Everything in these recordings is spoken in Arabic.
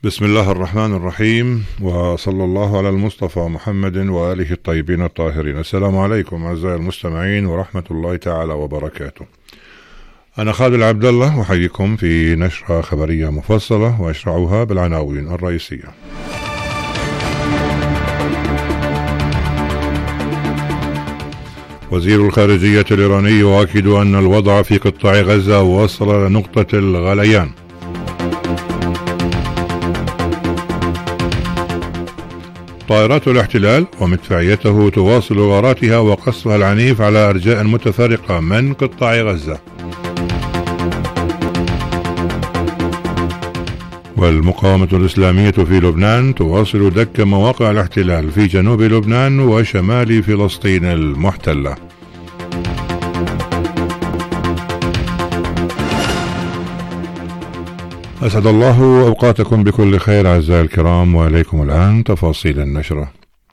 بسم الله الرحمن الرحيم، وصلى الله على المصطفى محمد وآله الطيبين الطاهرين. السلام عليكم أعزائي المستمعين ورحمة الله تعالى وبركاته. أنا خالد عبد الله أحييكم في نشرة خبرية مفصلة وأشرعها بالعناوين الرئيسية. وزير الخارجية الإيراني يؤكد أن الوضع في قطاع غزة وصل لنقطة الغليان. طائرات الاحتلال ومدفعيته تواصل غاراتها وقصفها العنيف على أرجاء متفرقة من قطاع غزة. والمقاومة الإسلامية في لبنان تواصل دك مواقع الاحتلال في جنوب لبنان وشمال فلسطين المحتلة. أسعد الله أوقاتكم بكل خير أعزائي الكرام، وإليكم الآن تفاصيل النشرة.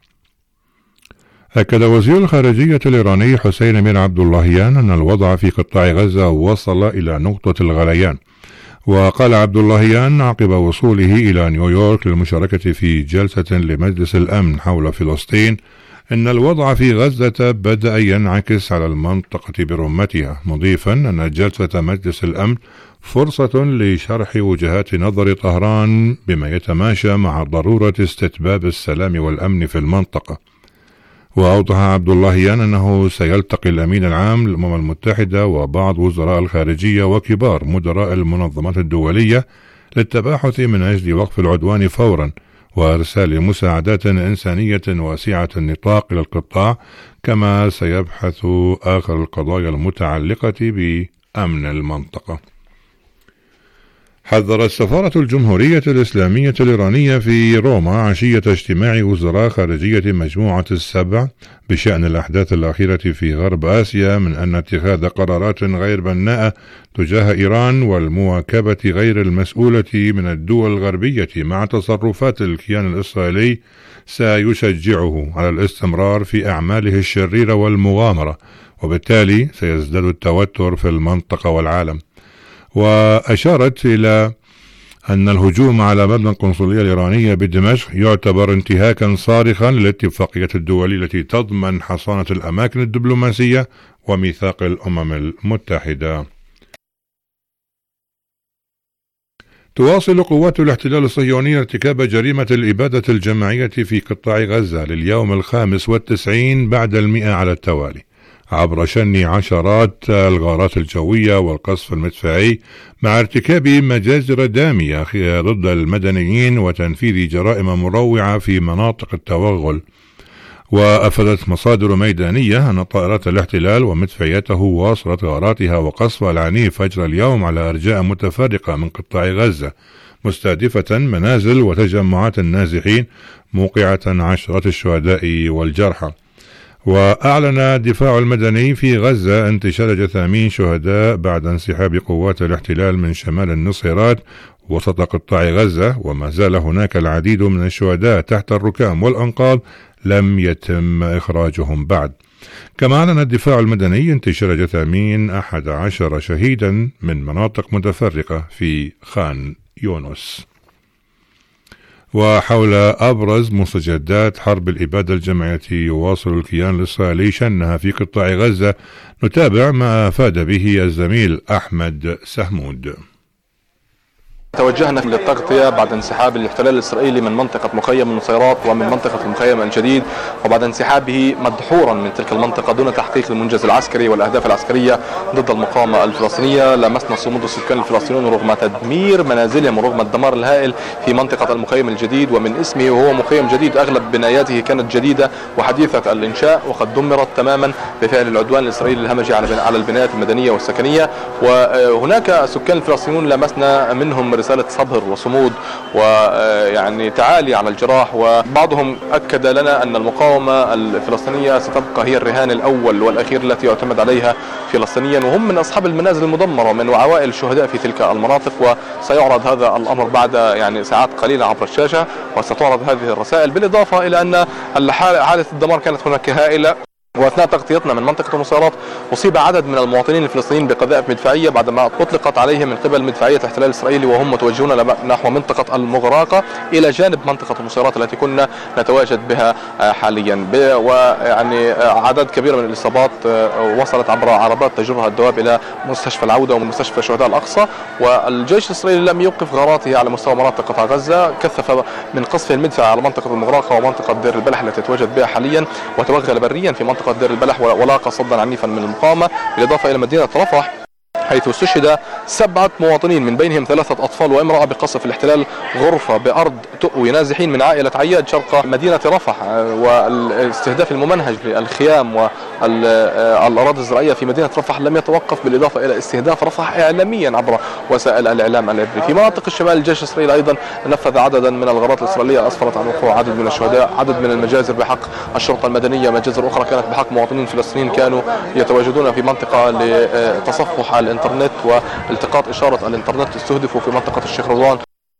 أكد وزير الخارجية الإيراني حسين أمير عبد اللهيان أن الوضع في قطاع غزة وصل إلى نقطة الغليان. وقال عبد اللهيان عقب وصوله إلى نيويورك للمشاركة في جلسة لمجلس الأمن حول فلسطين إن الوضع في غزة بدأ ينعكس على المنطقة برمتها، مضيفا أن جلسة مجلس الأمن فرصة لشرح وجهات نظر طهران بما يتماشى مع ضرورة استتباب السلام والأمن في المنطقة. وأوضح عبد اللهيان أنه سيلتقي الأمين العام للأمم المتحدة وبعض وزراء الخارجية وكبار مدراء المنظمات الدولية للتباحث من أجل وقف العدوان فورا وإرسال مساعدات إنسانية واسعة النطاق إلى القطاع، كما سيبحث آخر القضايا المتعلقة بأمن المنطقة. حذرت السفارة الجمهورية الإسلامية الإيرانية في روما عشية اجتماع وزراء خارجية مجموعة السبع بشأن الأحداث الأخيرة في غرب آسيا من أن اتخاذ قرارات غير بناءة تجاه إيران والمواكبة غير المسؤولة من الدول الغربية مع تصرفات الكيان الإسرائيلي سيشجعه على الاستمرار في أعماله الشريرة والمغامرة، وبالتالي سيزداد التوتر في المنطقة والعالم. وأشارت إلى أن الهجوم على مبنى القنصلية الإيرانية بدمشق يعتبر انتهاكا صارخا للاتفاقية الدولية التي تضمن حصانة الأماكن الدبلوماسية وميثاق الأمم المتحدة. تواصل قوات الاحتلال الصهيوني ارتكاب جريمة الإبادة الجماعية في قطاع غزة لليوم 95 بعد 100 على التوالي، عبر شن عشرات الغارات الجوية والقصف المدفعي، مع ارتكاب مجازر دامية ضد المدنيين وتنفيذ جرائم مروعة في مناطق التوغل. وأفادت مصادر ميدانية أن طائرات الاحتلال ومدفعيته واصلت غاراتها وقصفها العنيف فجر اليوم على أرجاء متفرقة من قطاع غزة، مستهدفة منازل وتجمعات النازحين، موقعة عشرات الشهداء والجرحى. وأعلن الدفاع المدني في غزة انتشال جثامين شهداء بعد انسحاب قوات الاحتلال من شمال النصيرات وسط قطاع غزة، وما زال هناك العديد من الشهداء تحت الركام والأنقاض لم يتم إخراجهم بعد. كما أعلن الدفاع المدني انتشال جثامين 11 شهيدا من مناطق متفرقة في خان يونس. وحول أبرز مستجدات حرب الإبادة الجماعية يواصل الكيان الإسرائيلي شنها في قطاع غزة، نتابع ما أفاد به الزميل أحمد سهمود. توجهنا للتغطية بعد انسحاب الاحتلال الإسرائيلي من منطقة مخيم النصيرات ومن منطقة المخيم الجديد، وبعد انسحابه مدحورا من تلك المنطقة دون تحقيق المنجز العسكري والأهداف العسكرية ضد المقاومة الفلسطينية. لمسنا صمود السكان الفلسطينيون رغم تدمير منازلهم ورغم الدمار الهائل في منطقة المخيم الجديد، ومن اسمه وهو مخيم جديد أغلب بناياته كانت جديدة وحديثة الإنشاء، وقد دمرت تماما بفعل العدوان الإسرائيلي الهمجي على البنايات المدنية والسكنية. وهناك سكان الفلسطينيون لمسنا منهم رسالة صبر وصمود ويعني تعالي على الجراح، وبعضهم أكد لنا أن المقاومة الفلسطينية ستبقى هي الرهان الأول والأخير التي يعتمد عليها فلسطينيا، وهم من أصحاب المنازل المدمرة ومن عوائل الشهداء في تلك المناطق. وسيعرض هذا الأمر بعد يعني ساعات قليلة عبر الشاشة، وستعرض هذه الرسائل، بالإضافة إلى أن حالة الدمار كانت هناك هائلة. واثناء تغطيتنا من منطقه النصيرات اصيب عدد من المواطنين الفلسطينيين بقذائف مدفعيه بعدما اطلقت عليهم من قبل مدفعيه الاحتلال الاسرائيلي وهم متوجهون نحو منطقه المغراقه الى جانب منطقه النصيرات التي كنا نتواجد بها حاليا. ويعني عدد كبير من الاصابات وصلت عبر عربات تجرها الدواب الى مستشفى العوده ومستشفى شهداء الاقصى. والجيش الاسرائيلي لم يوقف غاراته على مستوى مناطق قطاع غزه، كثف من قصف المدفع على منطقه المغراقه ومنطقه دير البلح التي يتواجد بها حاليا، وتوغل بريا في منطقة دير البلح ولاقى صدا عنيفا من المقاومة، بالإضافة إلى مدينة رفح حيث استشهد 7 مواطنين من بينهم 3 أطفال وامرأة بقصف الاحتلال غرفة بأرض تؤوي نازحين من عائلة عياد شرق مدينة رفح. والاستهداف الممنهج للخيام والأراضي الزراعية في مدينة رفح لم يتوقف، بالإضافة إلى استهداف رفح إعلاميا عبر وسائل الإعلام العبري. في مناطق الشمال الجيش الإسرائيلي أيضا نفذ عددا من الغارات الإسرائيلية أسفرت عن وقوع عدد من الشهداء، عدد من المجازر بحق الشرطة المدنية، مجازر أخرى كانت بحق مواطنين فلسطينيين كانوا يتواجدون في منطقة لتصفح الإنترنت والتقاط إشارة الإنترنت، استهدفوا في منطقة الشيخ رضوان.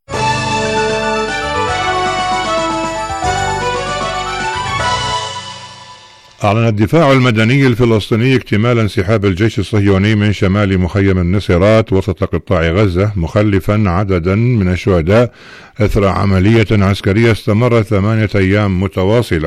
أعلن الدفاع المدني الفلسطيني اكتمال انسحاب الجيش الصهيوني من شمال مخيم النصيرات وسط قطاع غزة، مخلفا عددا من الشهداء إثر عملية عسكرية استمرت 8 أيام متواصلة.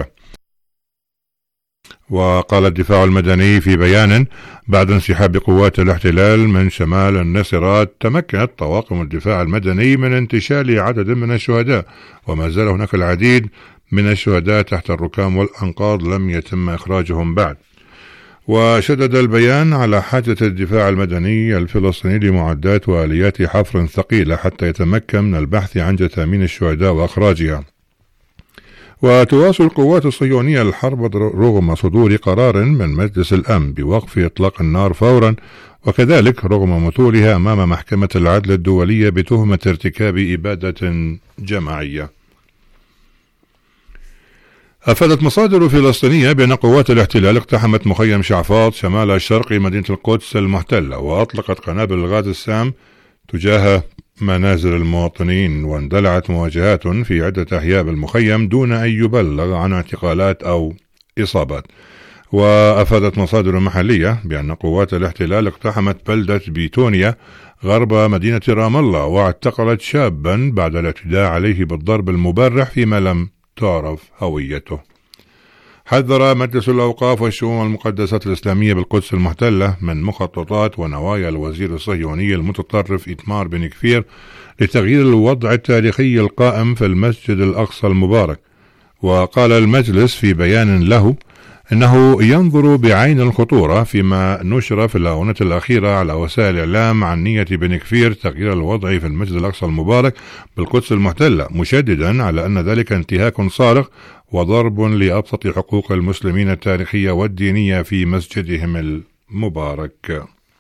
وقال الدفاع المدني في بيان: بعد انسحاب قوات الاحتلال من شمال النصيرات تمكنت طواقم الدفاع المدني من انتشال عدد من الشهداء، وما زال هناك العديد من الشهداء تحت الركام والأنقاض لم يتم إخراجهم بعد. وشدد البيان على حاجة الدفاع المدني الفلسطيني لمعدات وآليات حفر ثقيلة حتى يتمكن من البحث عن جثامين الشهداء وإخراجها. وتواصل القوات الصهيونية الحرب رغم صدور قرار من مجلس الأمن بوقف إطلاق النار فورا، وكذلك رغم مثولها أمام محكمة العدل الدولية بتهمة ارتكاب إبادة جماعية. أفادت مصادر فلسطينية بأن قوات الاحتلال اقتحمت مخيم شعفاط شمال الشرقي مدينة القدس المحتلة، وأطلقت قنابل الغاز السام تجاه منازل المواطنين، واندلعت مواجهات في عدة أحياء بالمخيم دون أن يبلغ عن اعتقالات أو إصابات. وأفادت مصادر محلية بأن قوات الاحتلال اقتحمت بلدة بيتونيا غرب مدينة رام الله، واعتقلت شابا بعد الاعتداء عليه بالضرب المبرح فيما لم تعرف هويته. حذر مجلس الأوقاف والشؤون المقدسات الإسلامية بالقدس المحتلة من مخططات ونوايا الوزير الصهيوني المتطرف إيتمار بن كفير لتغيير الوضع التاريخي القائم في المسجد الأقصى المبارك. وقال المجلس في بيان له إنه ينظر بعين الخطورة فيما نشر في الآونة الأخيرة على وسائل الإعلام عن نية بن كفير تغيير الوضع في المسجد الأقصى المبارك بالقدس المحتلة، مشددا على أن ذلك انتهاك صارخ وضرب لأبسط حقوق المسلمين التاريخية والدينية في مسجدهم المبارك.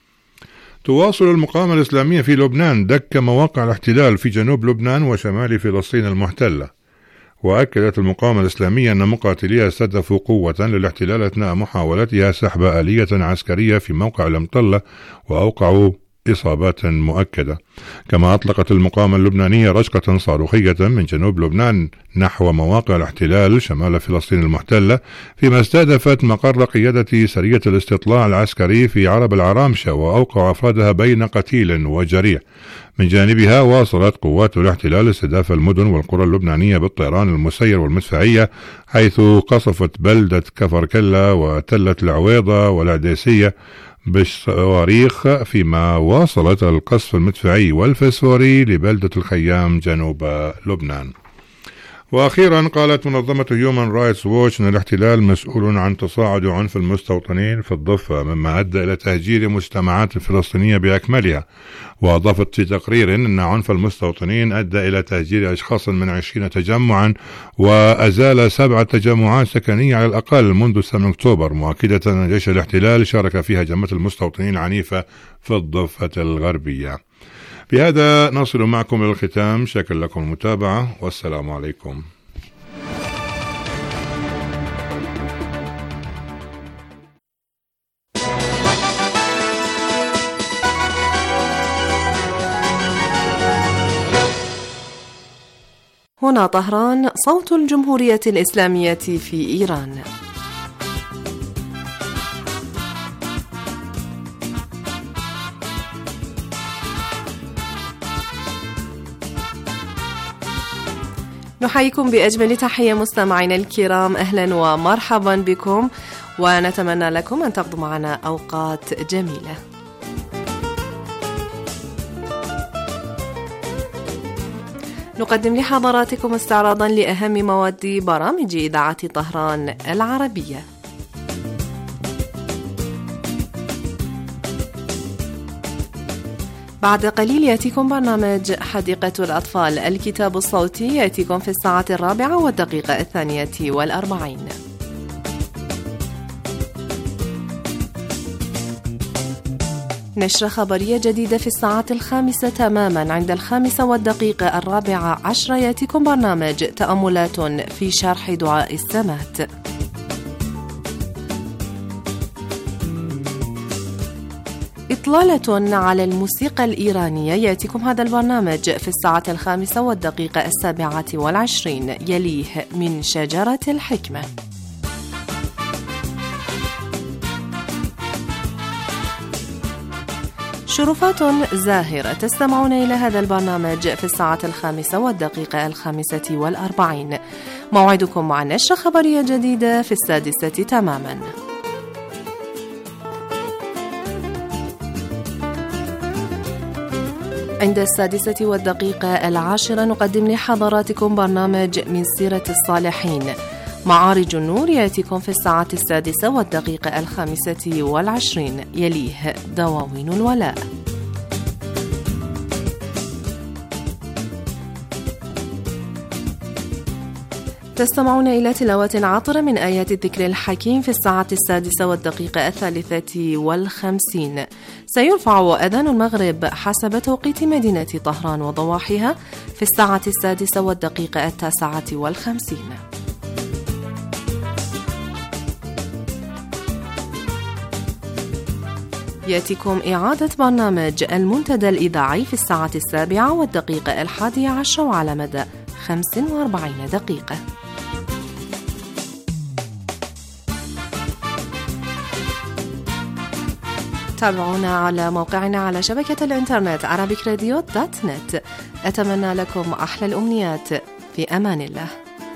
تواصل المقاومة الإسلامية في لبنان دك مواقع الاحتلال في جنوب لبنان وشمال فلسطين المحتلة. وأكدت المقاومة الإسلامية أن مقاتليها استهدفوا قوة للاحتلال أثناء محاولتها سحب آلية عسكرية في موقع المطلة وأوقعوا إصابات مؤكدة. كما أطلقت المقاومة اللبنانية رشقة صاروخية من جنوب لبنان نحو مواقع الاحتلال شمال فلسطين المحتلة، فيما استهدفت مقر قيادة سرية الاستطلاع العسكري في عرب العرامشة وأوقع أفرادها بين قتيل وجريح. من جانبها واصلت قوات الاحتلال استهداف المدن والقرى اللبنانية بالطيران المسير والمدفعية، حيث قصفت بلدة كفر كلا وتلة العويضة والعديسية بالصواريخ، فيما واصلت القصف المدفعي والفسفوري لبلدة الخيام جنوب لبنان. وأخيرا قالت منظمة هيومان رايتس ووتش أن الاحتلال مسؤول عن تصاعد عنف المستوطنين في الضفة، مما أدى إلى تهجير مجتمعات الفلسطينية بأكملها. وأضافت في تقرير أن عنف المستوطنين أدى إلى تهجير أشخاص من 20 تجمعا وأزال 7 تجمعات سكنية على الأقل منذ 8 أكتوبر، مؤكدة أن جيش الاحتلال شارك في هجمات المستوطنين العنيفة في الضفة الغربية. بهذا نصل معكم إلى الختام، شكرا لكم المتابعة والسلام عليكم. هنا طهران، صوت الجمهورية الإسلامية في إيران. نحييكم بأجمل تحية مستمعينا الكرام، أهلا ومرحبا بكم، ونتمنى لكم أن تقضوا معنا أوقات جميلة. نقدم لحضراتكم استعراضا لأهم مواد برامج إذاعة طهران العربية. بعد قليل يأتيكم برنامج حديقة الأطفال، الكتاب الصوتي يأتيكم في 1:42. نشرة خبرية جديدة في 5:00 تماما. عند 5:04 يأتيكم برنامج تأملات في شرح دعاء السمات. إطلالة على الموسيقى الإيرانية، يأتيكم هذا البرنامج في 5:27. يليه من شجرة الحكمة. شرفات زاهرة، تستمعون إلى هذا البرنامج في 5:45. موعدكم مع نشرة خبرية جديدة في 6:00 تماما. عند 6:10 نقدم لحضراتكم برنامج من سيرة الصالحين. معارج النور يأتيكم في 6:25. يليه دواوين الولاء. تستمعون إلى تلاوة عاطرة من آيات الذكر الحكيم في 6:53. سيرفع أذان المغرب حسب توقيت مدينة طهران وضواحيها في 6:09. يأتيكم إعادة برنامج المنتدى الإذاعي في 7:11 وعلى مدى 45 دقيقة. تابعونا على موقعنا على شبكة الإنترنت arabicradio.net. أتمنى لكم أحلى الأمنيات، في أمان الله.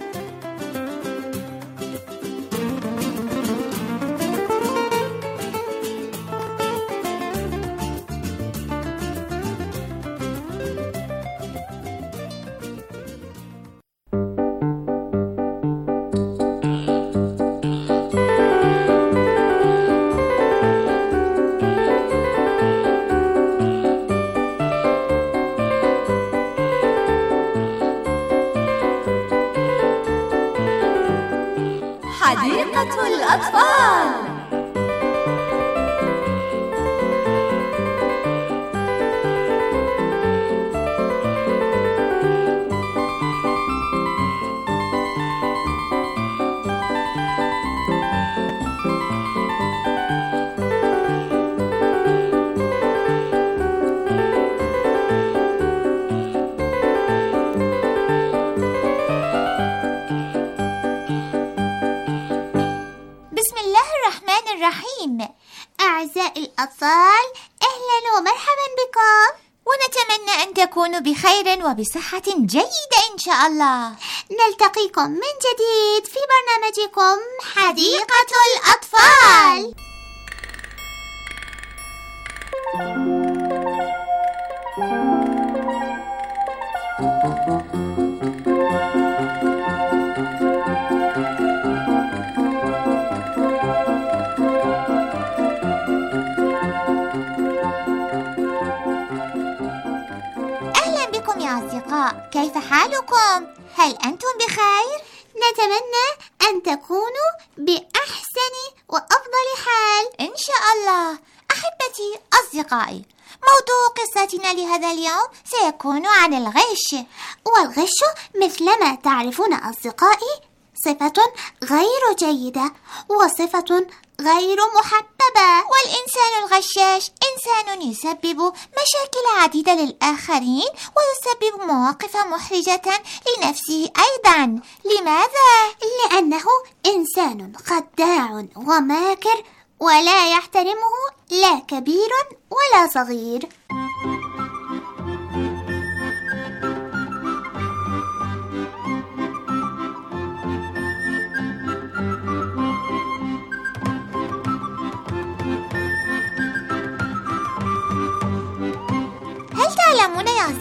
حديقة الأطفال. أعزائي الأطفال، أهلا ومرحبا بكم، ونتمنى أن تكونوا بخير وبصحة جيدة إن شاء الله. نلتقيكم من جديد في برنامجكم حديقة الأطفال. كيف حالكم؟ هل أنتم بخير؟ نتمنى أن تكونوا بأحسن وأفضل حال إن شاء الله. أحبتي أصدقائي، موضوع قصتنا لهذا اليوم سيكون عن الغش. والغش مثلما تعرفون أصدقائي صفة غير جيدة وصفة غير محببة، والإنسان الغشاش إنسان يسبب مشاكل عديدة للآخرين ويسبب مواقف محرجة لنفسه أيضا. لماذا؟ لأنه إنسان خداع وماكر ولا يحترمه لا كبير ولا صغير.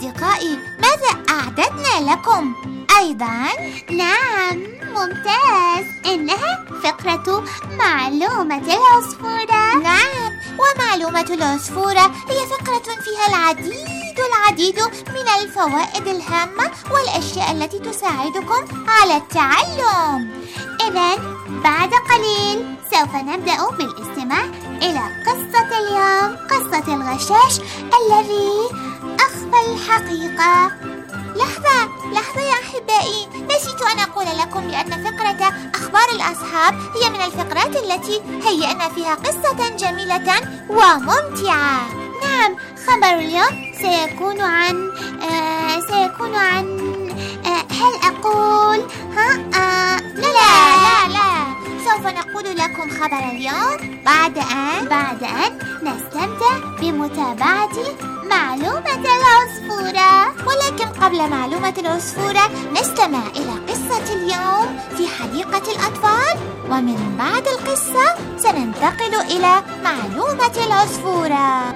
أصدقائي، ماذا أعددنا لكم أيضا؟ نعم، ممتاز، إنها فقرة معلومة العصفورة. نعم، ومعلومة العصفورة هي فقرة فيها العديد من الفوائد الهامة والأشياء التي تساعدكم على التعلم. إذن بعد قليل سوف نبدأ بالاستماع إلى قصة اليوم، قصة الغشاش الذي أخفى الحقيقة. لحظة يا أحبائي، نسيت أن أقول لكم بأن فقرة أخبار الأصحاب هي من الفقرات التي هيئنا فيها قصة جميلة وممتعة. نعم، خبر اليوم سيكون عن هل أقول لا سوف نقول لكم خبر اليوم بعد أن نستمتع بمتابعة معلومة العصفورة. ولكن قبل معلومة العصفورة نستمع إلى قصة اليوم في حديقة الأطفال، ومن بعد القصة سننتقل إلى معلومة العصفورة.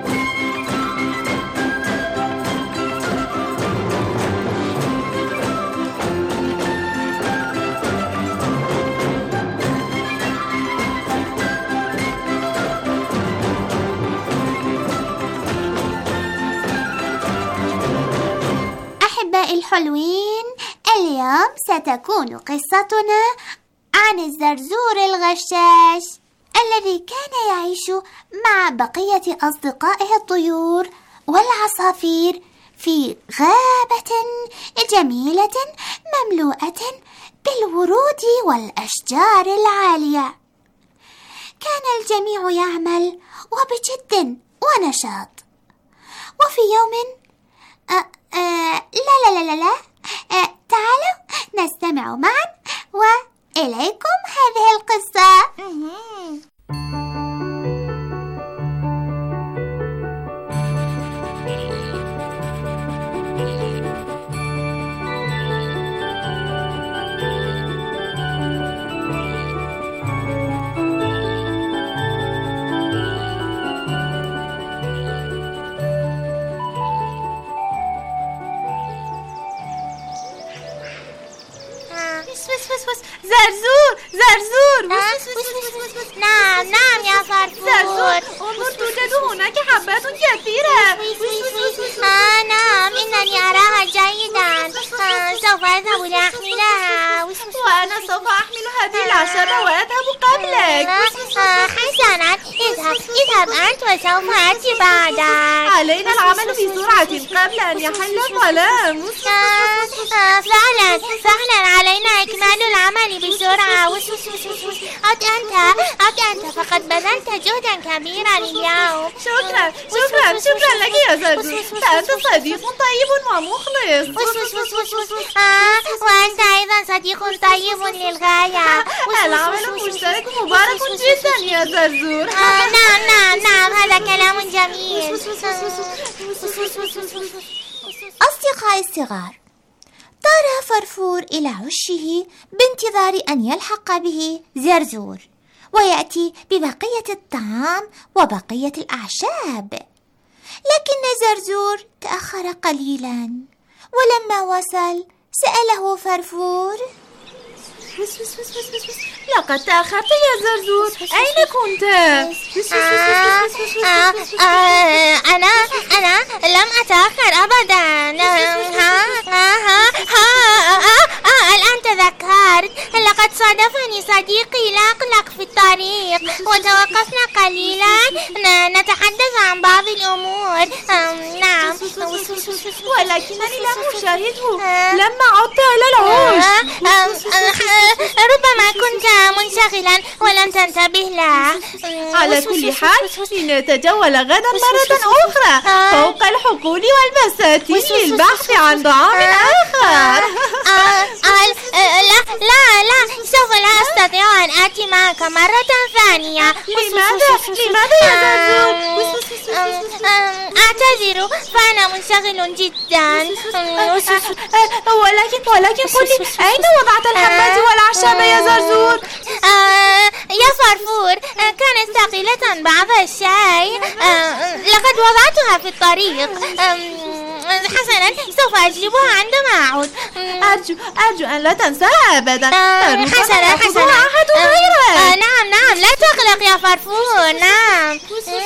أحبائي الحلوين، اليوم ستكون قصتنا عن الزرزور الغشاش الذي كان يعيش مع بقية أصدقائه الطيور والعصافير في غابة جميلة مملوءة بالورود والأشجار العالية. كان الجميع يعمل وبجد ونشاط. وفي يوم لا تعالوا نستمع معا وإليكم هذه القصة. زرزور نعم يا فرفور. انظر، توجد هناك حبات كثيرة. نعم، إنني أراها جيدا. سوف أذهب لأحملها. وأنا سوف أحمل هذه العشرة وأذهب قبلك. حسنا، اذهب أنت وسوف آتي بعدك. علينا العمل بسرعة قبل أن يحل الظلام. فعلا علينا إكمال العمل بسرعة. أنت فقد بذلت جهدا كبيرا اليوم. شكرا لك يا زرزور، فأنت صديق طيب ومخلص. وأنت أيضا صديق طيب للغاية. العمل المشترك مبارك جدا يا زرزور. نعم، هذا كلام جميل. أصدقائي الصغار، طار فرفور إلى عشه بانتظار أن يلحق به زرزور ويأتي ببقية الطعام وبقية الأعشاب. لكن زرزور تأخر قليلا، ولما وصل سأله فرفور: لقد تأخرت يا زرزور، أين كنت؟ أنا لم أتأخر أبدا. الآن تذكرت، لقد صادفني صديقي لقلق في الطريق وتوقفنا قليلا نتحدث عن بعض الأمور. نعم، ولكنني لم أشاهده لما عدت إلى العش. ربما كنت منشغلا ولم تنتبه له. على كل حال لنتجول غدا مرة أخرى فوق الحقول والبساتين للبحث عن طعام آخر. لا، سوف لا أستطيع أن آتي معك مرة ثانية. لماذا يا زرزور؟ أعتذر، فأنا منشغل جدا. ولكن قل لي، أين وضعت الحبات والأعشاب يا زرزور؟ يا فرفور، كانت ثقيلة بعض الشيء، لقد وضعتها في الطريق. حسنا، سوف أجلبها عندما أعود. أرجو أن لا تنسى أبدا. حسنا. نعم، لا تقلق يا فرفور. نعم.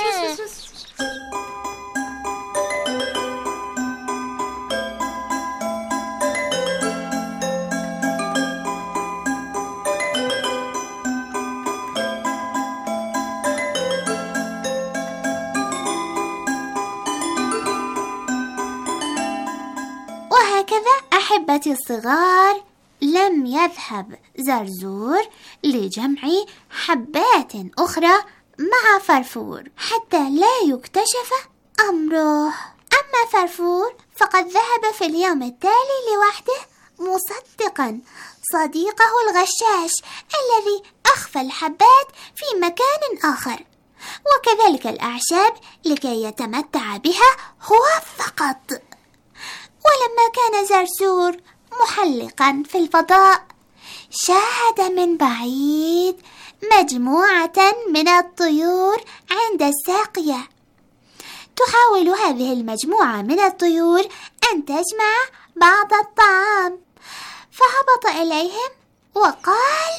وهكذا أحبتي الصغار، لم يذهب زرزور لجمع حبات أخرى مع فرفور حتى لا يكتشف أمره. أما فرفور فقد ذهب في اليوم التالي لوحده مصدقا صديقه الغشاش الذي أخفى الحبات في مكان آخر، وكذلك الأعشاب لكي يتمتع بها هو فقط. ولما كان زرزور محلقا في الفضاء، شاهد من بعيد مجموعة من الطيور عند الساقية. تحاول هذه المجموعة من الطيور أن تجمع بعض الطعام، فهبط إليهم وقال: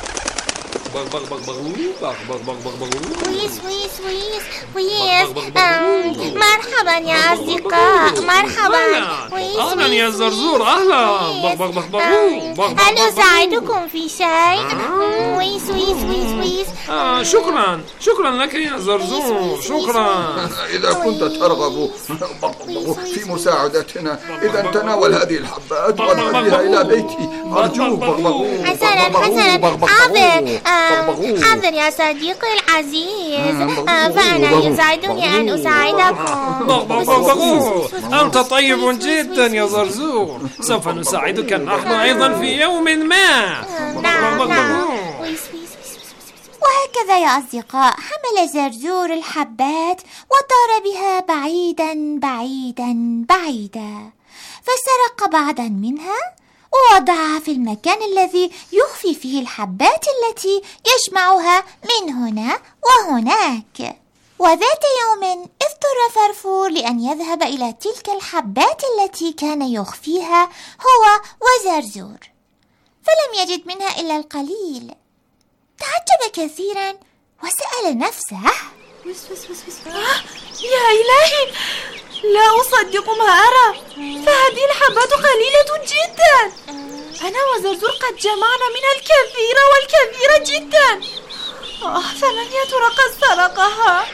مرحبا يا أصدقاء، مرحبا. أهلا يا زرزور، أهلا. هل أساعدكم في شيء؟ شكرا لك يا زرزور، شكرا. إذا كنت ترغب في مساعدتنا، إذا تناول هذه الحبات واذهب إلى بيتي، أرجوك. حسنا، حاضر يا صديقي العزيز، فأنا يسعدني أن أساعدكم. أنت طيب جدا يا زرزور، سوف نساعدك نحن أيضا في يوم ما. نعم. وهكذا يا أصدقاء، حمل زرزور الحبات وطار بها بعيدا بعيدا بعيدا، فسرق بعضا منها ووضعها في المكان الذي يخفي فيه الحبات التي يجمعها من هنا وهناك. وذات يوم اضطر فرفور لأن يذهب إلى تلك الحبات التي كان يخفيها هو وزرزور، فلم يجد منها إلا القليل. تعجب كثيرا وسأل نفسه: يا إلهي، لا أصدق ما أرى، فهذه الحبات قليلة جدا. أنا وزرزور قد جمعنا منها الكثير والكثير جدا. فمن يا ترى قد سرقها؟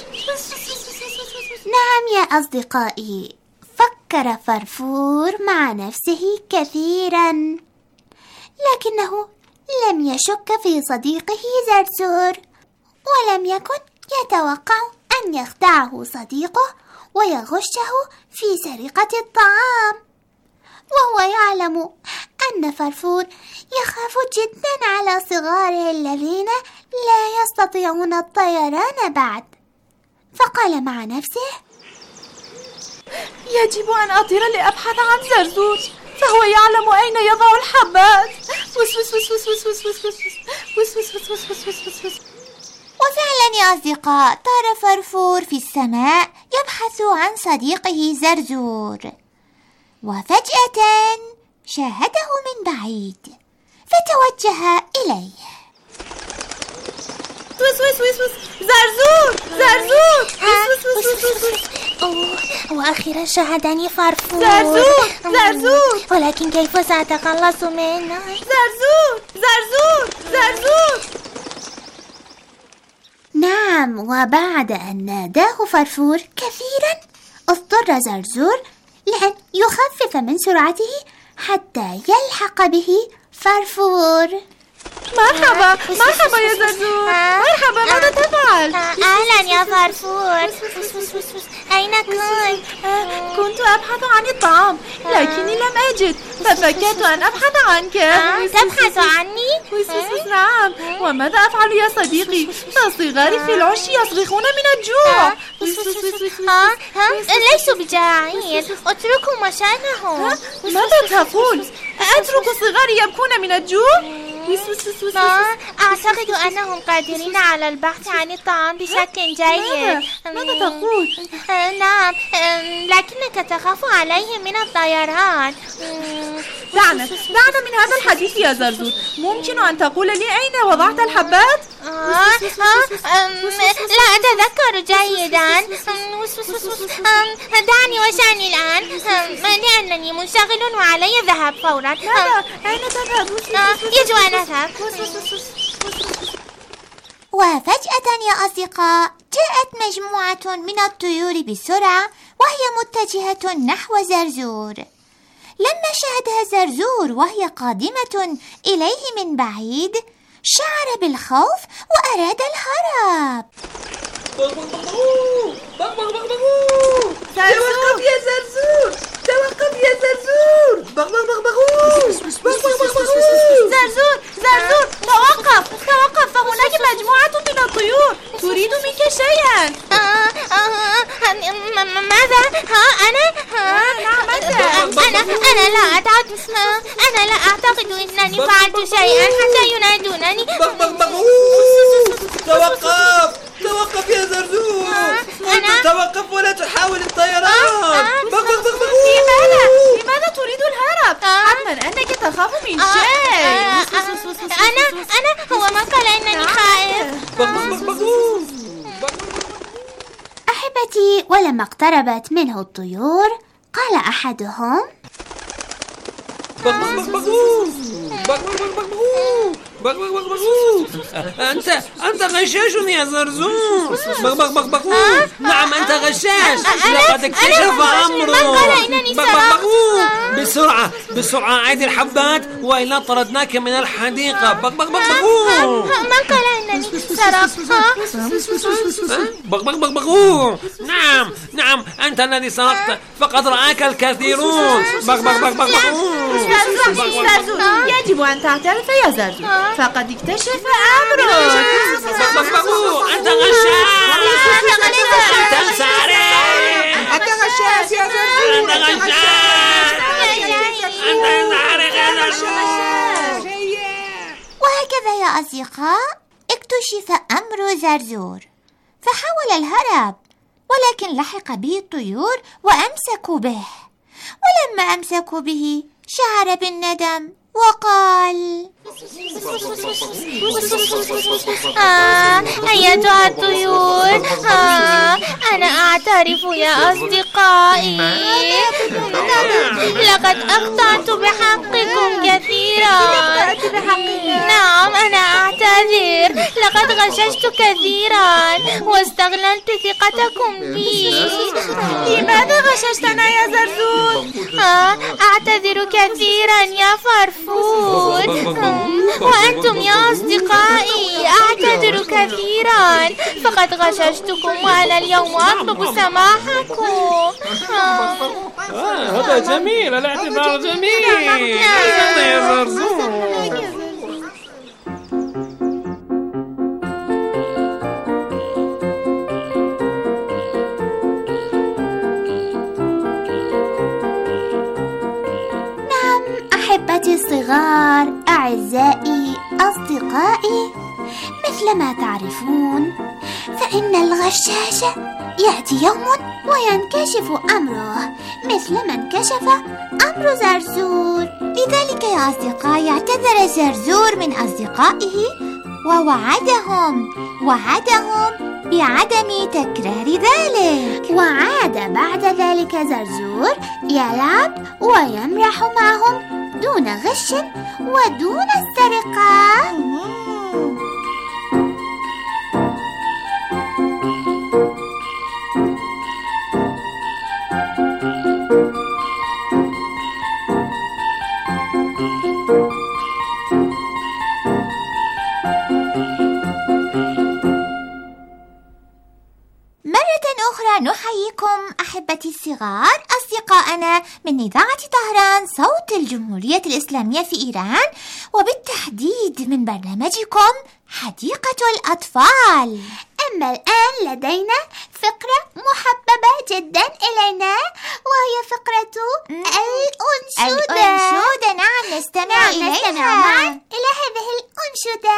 نعم يا أصدقائي، فكر فرفور مع نفسه كثيرا، لكنه لم يشك في صديقه زرزور، ولم يكن يتوقع أن يخدعه صديقه ويغشه في سرقة الطعام، وهو يعلم أن فرفور يخاف جدا على صغاره الذين لا يستطيعون الطيران بعد. فقال مع نفسه: يجب أن أطير لأبحث عن زرزور، فهو يعلم أين يضع الحبات. وفعلا يا أصدقاء، طار فرفور في السماء يبحث عن صديقه زرزور، وفجأة شاهده من بعيد فتوجه إليه. زرزور. وأخيرا شاهدني فرفور. زرزور. ولكن كيف سأتخلص منه؟ زرزور. نعم، وبعد أن ناداه فرفور كثيرا، اضطر زرزور لأن يخفف من سرعته حتى يلحق به فرفور. مرحبا يا زرزور. مرحبا، ماذا تفعل؟ أهلا يا فرفور. أين كنت؟ كنت أبحث عن الطعام، لكني لم أجد، ففكرت أن أبحث عنك. تبحث عني؟ نعم. وماذا أفعل يا صديقي؟ الصغار في العش يصرخون من الجوع. ليسوا بجائعين، اتركوا مشانهم. ماذا تقول؟ أترك الصغار يبكون من الجوع؟ أعتقد أنهم قادرين على البحث عن الطعام بشكل جيد. ماذا تقول؟ نعم، لكنك تخاف عليهم من الطيران. دعنا من هذا الحديث يا زرزور. ممكن أن تقول لي أين وضعت الحبات؟ لا أتذكر جيدا. دعني وشأني الآن، لأنني منشغل وعلي الذهاب فورا. أين تذهب؟ يجب أن أذهب. وفجأة يا أصدقاء جاءت مجموعة من الطيور بسرعة وهي متجهة نحو زرزور. لما شاهدها زرزور وهي قادمة إليه من بعيد شعر بالخوف وأراد الهرب. توقف يا زرزور، توقف يا زرزور. زرزور توقف، فهناك مجموعة من الطيور تريد منك شيئا. ماذا؟ أنا لا أعتقد أنني فعلت شيئا حتى ينادونني. توقف يا زرزور. توقف ولا تحاول الطيران. لماذا تريد الهرب؟ حتما أنك تخاف من شيء. هو من قال أنني خائف؟ أحبتي، ولما اقتربت منه الطيور قال أحدهم: أنت غشاش يا زرزور. نعم أنت غشاش. لقد اكتشف أمره. بسرعة عيد الحبات وإلا طردناك من الحديقة. من قال أنني سرقت؟ نعم أنت الذي سرقت، فقد رآك الكثيرون. زرزور، يجب أن تعترف يا زرزور، فقد اكتشف أمرك. أنت غشاش. أنت سارق. أنت غشاش يا زرزور. وهكذا يا أصدقاء اكتشف أمر زرزور، فحاول الهرب، ولكن لحق به الطيور وأمسكوا به. ولما أمسكوا به شعر بالندم وقال: أيتها الطيور، أنا أعترف يا أصدقائي، لقد أخطأت بحقكم كثيرا. نعم أنا أعتذر، لقد غششت كثيرا واستغللت ثقتكم بي. لماذا غششتنا يا زرزور؟ أعتذر كثيرا يا فرفور. وأنتم يا أصدقائي أعتذر كثيرا، فقد غششتكم وأنا اليوم أطلب سماحكم. هذا جميل، الاعتذار جميل. يا زرزور. أحبتي الصغار، أعزائي أصدقائي، مثلما تعرفون فإن الغشاش يأتي يوم وينكشف أمره مثلما انكشف أمر زرزور. لذلك يا أصدقائي اعتذر زرزور من أصدقائه ووعدهم بعدم تكرار ذلك. وعاد بعد ذلك زرزور يلعب ويمرح معهم دون غش ودون السرقة. نحييكم أحبتي الصغار أصدقائنا من إذاعة طهران صوت الجمهورية الإسلامية في إيران، وبالتحديد من برنامجكم حديقة الأطفال. أما الآن لدينا فقرة محببة جدا إلينا، وهي فقرة الأنشودة. نعم، نستمع معا إلى هذه الأنشودة.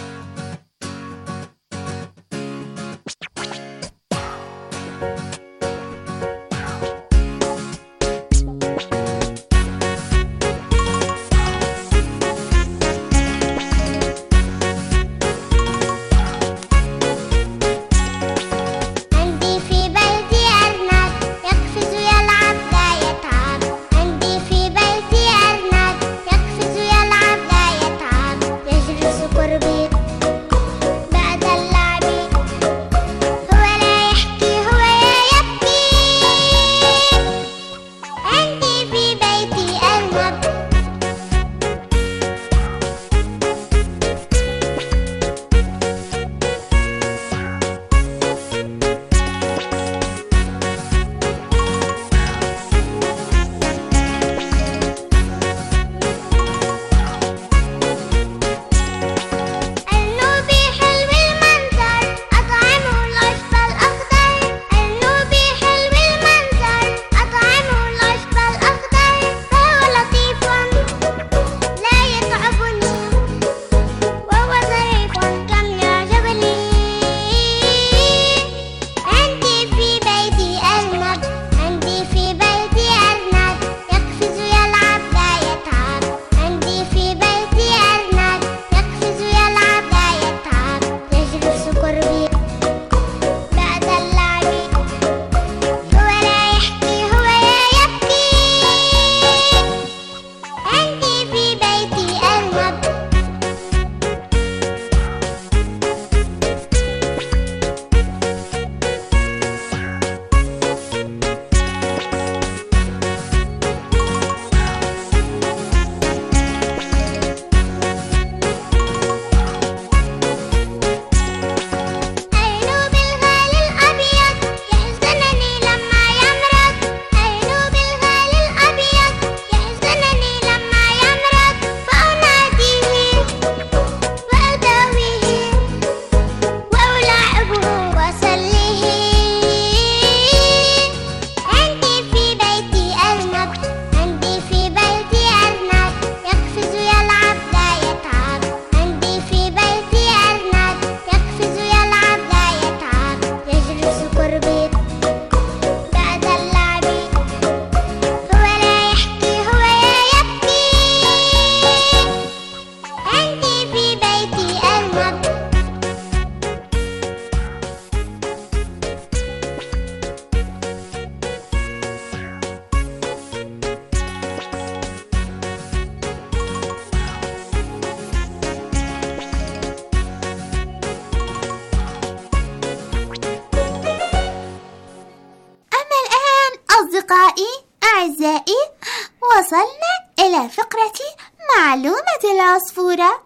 أعزائي، وصلنا إلى فقرة معلومة العصفورة.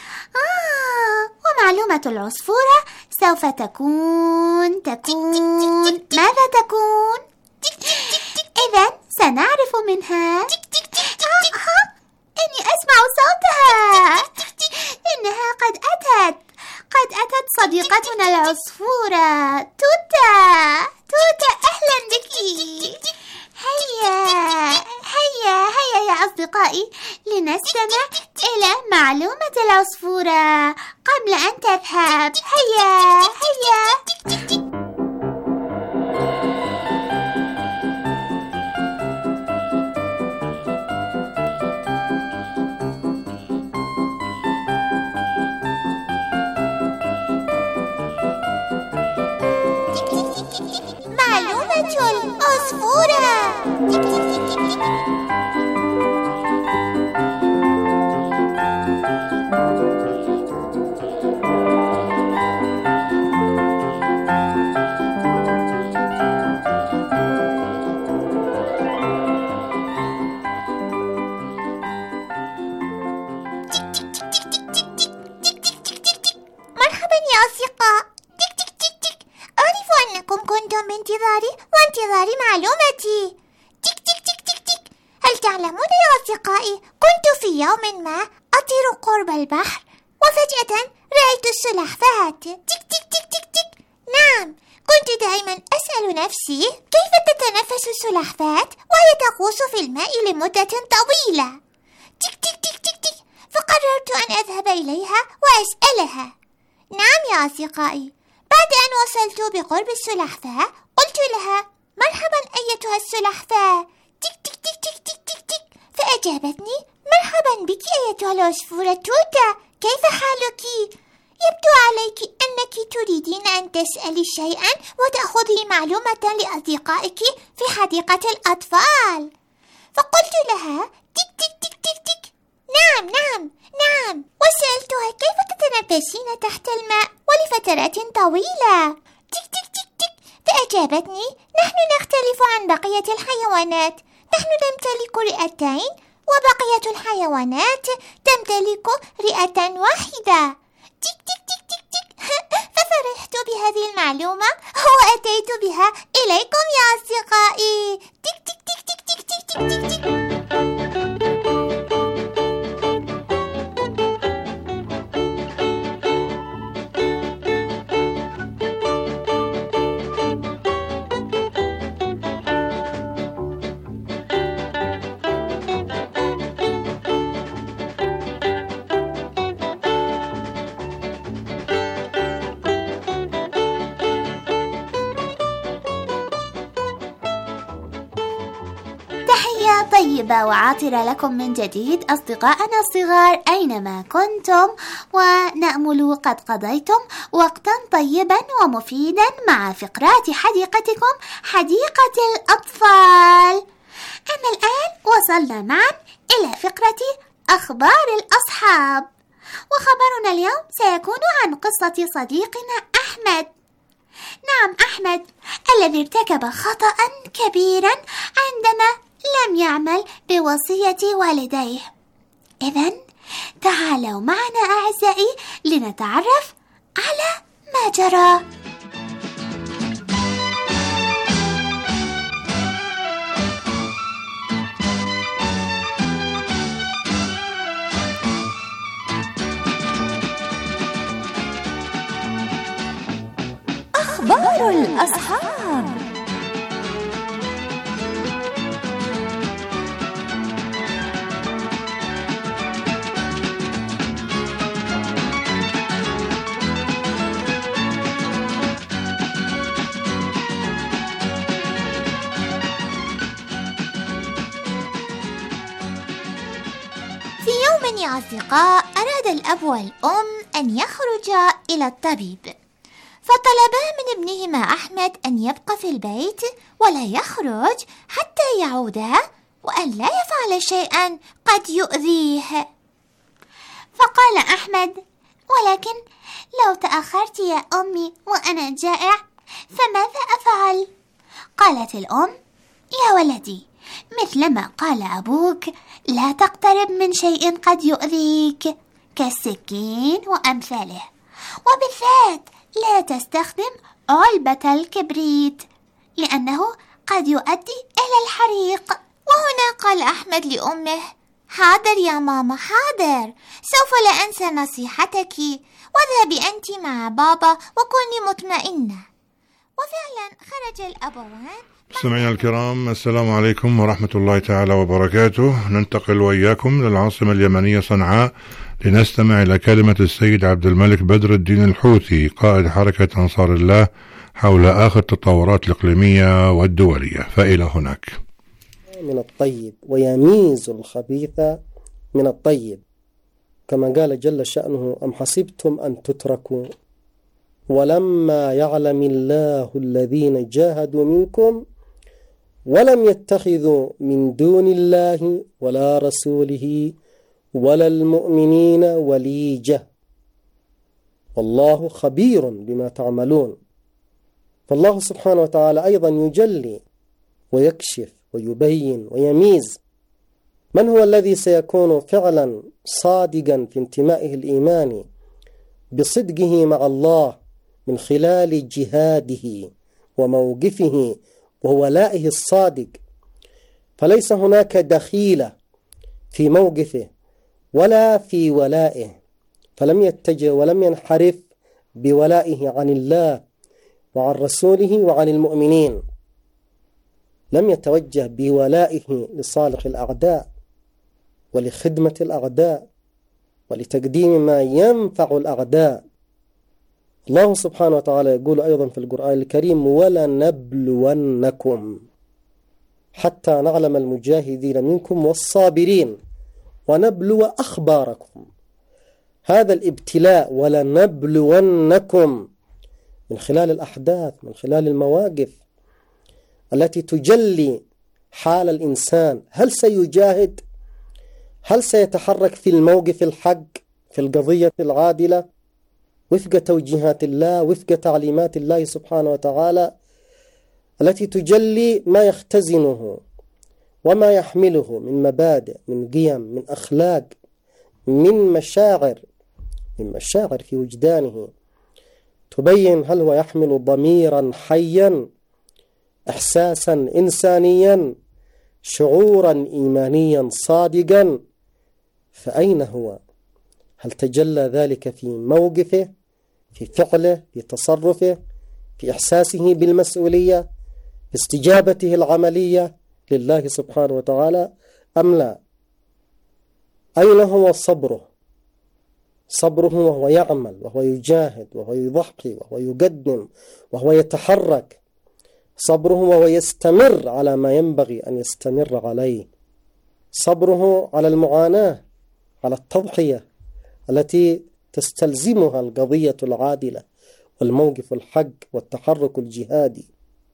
ومعلومة العصفورة سوف تكون ماذا تكون؟ إذن سنعرف منها. إني أسمع صوتها، إنها قد أتت صديقتنا العصفورة توتا. أهلا بك. هيا يا أصدقائي، لنستمع إلى معلومة العصفورة قبل أن تذهب. هيا معلومة العصفورة. مرحبا يا أصدقاء. أعرف أنكم كنتم بانتظاري وانتظار معلومتي. هل تعلمون يا أصدقائي، كنت في يوم ما أطير قرب البحر، وفجأة رأيت السلحفاة. نعم، كنت دائما نفسي كيف تتنفس السلحفاة وهي تغوص في الماء لمدة طويلة. تك تك تك تك تك، فقررت أن أذهب إليها وأسألها. نعم يا أصدقائي، بعد أن وصلت بقرب السلحفاة قلت لها: مرحبا أيتها السلحفاة. تك تك تك تك تك تك تك، فأجابتني: مرحبا بك أيتها العصفورة توتا، كيف حالك؟ يبدو عليك أنك تريدين أن تسألي شيئا وتأخذي معلومة لأصدقائك في حديقة الأطفال. فقلت لها: تك تك تك تك تك، نعم نعم نعم، وسألتها: كيف تتنفسين تحت الماء ولفترات طويلة؟ تك تك تك تك، فأجابتني: نحن نختلف عن بقية الحيوانات، نحن نمتلك رئتين وبقية الحيوانات تمتلك رئة واحدة. تك تك تك تك تك، ففرحت بهذه المعلومة وأتيت بها إليكم يا أصدقائي. تك تك تك تك تك تك تك تك تك. طيبة وعاطرة لكم من جديد أصدقائنا الصغار أينما كنتم، ونأمل قد قضيتم وقتا طيبا ومفيدا مع فقرات حديقتكم حديقة الأطفال. أما الآن وصلنا معا إلى فقرة أخبار الأصحاب، وخبرنا اليوم سيكون عن قصة صديقنا أحمد. نعم، أحمد الذي ارتكب خطأ كبيرا عندما لم يعمل بوصية والديه. إذن تعالوا معنا أعزائي لنتعرف على ما جرى. أخبار الأصحاب. يا أصدقاء، أراد الأب والأم أن يخرجا إلى الطبيب، فطلبا من ابنهما أحمد أن يبقى في البيت ولا يخرج حتى يعودا، وأن لا يفعل شيئا قد يؤذيه. فقال أحمد: ولكن لو تأخرت يا أمي وأنا جائع فماذا أفعل؟ قالت الأم: يا ولدي، مثلما قال أبوك، لا تقترب من شيء قد يؤذيك كالسكين وأمثاله، وبالذات لا تستخدم علبة الكبريت لأنه قد يؤدي إلى الحريق. وهنا قال أحمد لأمه: حاضر يا ماما، حاضر، سوف لا أنسى نصيحتك، واذهبي أنت مع بابا وكوني مطمئنة. وفعلا خرج الأبوان. مستمعينا الكرام، السلام عليكم ورحمة الله تعالى وبركاته. ننتقل وإياكم للعاصمة اليمنية صنعاء لنستمع إلى كلمة السيد عبد الملك بدر الدين الحوثي قائد حركة أنصار الله حول آخر التطورات الإقليمية والدولية، فإلى هناك. من الطيب ويميز الخبيث من الطيب، كما قال جل شأنه: أم حسبتم أن تتركوا ولما يعلم الله الذين جاهدوا منكم ولم يتخذوا من دون الله ولا رسوله ولا المؤمنين وليجة والله خبير بما تعملون. فالله سبحانه وتعالى أيضا يجلي ويكشف ويبين ويميز من هو الذي سيكون فعلا صادقا في انتمائه الإيماني بصدقه مع الله من خلال جهاده وموقفه وولائه الصادق، فليس هناك دخيلة في موقفه ولا في ولائه، فلم يتجه ولم ينحرف بولائه عن الله وعن رسوله وعن المؤمنين، لم يتوجه بولائه لصالح الأعداء ولخدمة الأعداء ولتقديم ما ينفع الأعداء. الله سبحانه وتعالى يقول أيضا في القرآن الكريم: ولنبلونكم حتى نعلم المجاهدين منكم والصابرين ونبلو أخباركم. هذا الابتلاء ولنبلونكم من خلال الأحداث، من خلال المواقف التي تجلي حال الإنسان، هل سيجاهد؟ هل سيتحرك في الموقف الحق، في القضية العادلة وفق توجيهات الله، وفق تعليمات الله سبحانه وتعالى التي تجلي ما يختزنه وما يحمله من مبادئ، من قيم، من أخلاق، من مشاعر في وجدانه، تبين هل هو يحمل ضميرا حيا، إحساسا إنسانيا، شعورا إيمانيا صادقا. فأين هو؟ هل تجلى ذلك في موقفه، في فعله، في تصرفه، في إحساسه بالمسؤولية، في استجابته العملية لله سبحانه وتعالى أم لا؟ أين هو صبره وهو يعمل وهو يجاهد وهو يضحي وهو يقدم وهو يتحرك؟ صبره وهو يستمر على ما ينبغي أن يستمر عليه، صبره على المعاناة، على التضحية التي تستلزمها القضية العادلة والموقف الحق والتحرك الجهادي.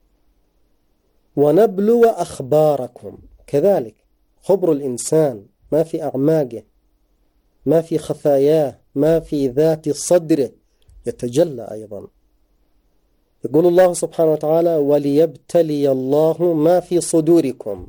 ونبلو أخباركم، كذلك خبر الإنسان ما في أعماقه، ما في خفاياه، ما في ذات صدره يتجلى أيضا. يقول الله سبحانه وتعالى: وليبتلي الله ما في صدوركم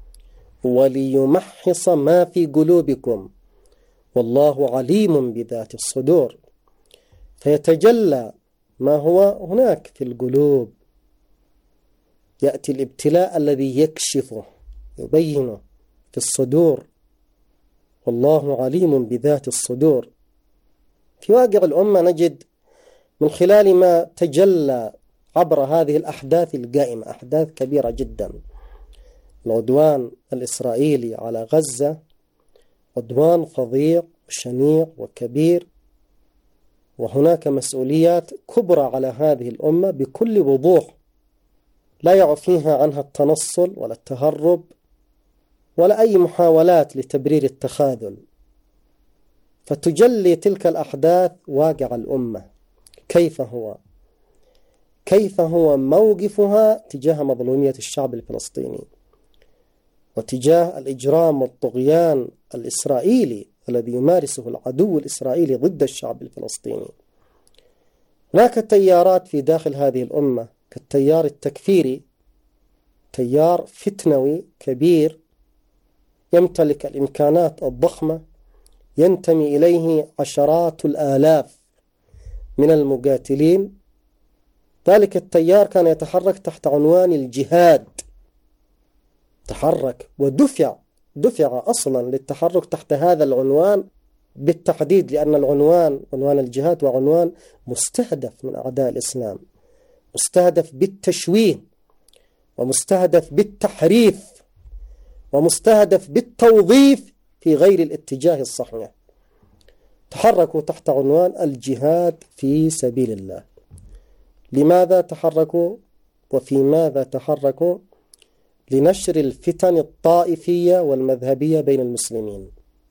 وليمحص ما في قلوبكم والله عليم بذات الصدور. فيتجلى ما هو هناك في القلوب، يأتي الابتلاء الذي يكشفه يبينه في الصدور، والله عليم بذات الصدور. في واقع الأمة نجد من خلال ما تجلى عبر هذه الأحداث القائمة، أحداث كبيرة جدا، العدوان الإسرائيلي على غزة عدوان فظيع شنيع وكبير، وهناك مسؤوليات كبرى على هذه الأمة بكل وضوح لا يعفيها عنها التنصل ولا التهرب ولا أي محاولات لتبرير التخاذل. فتجلي تلك الأحداث واقع الأمة، كيف هو موقفها تجاه مظلومية الشعب الفلسطيني وتجاه الإجرام والطغيان الإسرائيلي الذي يمارسه العدو الإسرائيلي ضد الشعب الفلسطيني. هناك تيارات في داخل هذه الأمة كالتيار التكفيري، تيار فتنوي كبير يمتلك الإمكانات الضخمة، ينتمي إليه عشرات الآلاف من المقاتلين. ذلك التيار كان يتحرك تحت عنوان الجهاد، تحرك ودفع أصلا للتحرك تحت هذا العنوان بالتحديد، لأن عنوان الجهاد وعنوان مستهدف من أعداء الإسلام، مستهدف بالتشويه ومستهدف بالتحريف ومستهدف بالتوظيف في غير الاتجاه الصحيح. تحركوا تحت عنوان الجهاد في سبيل الله. لماذا تحركوا وفي ماذا تحركوا؟ لنشر الفتن الطائفية والمذهبية بين المسلمين،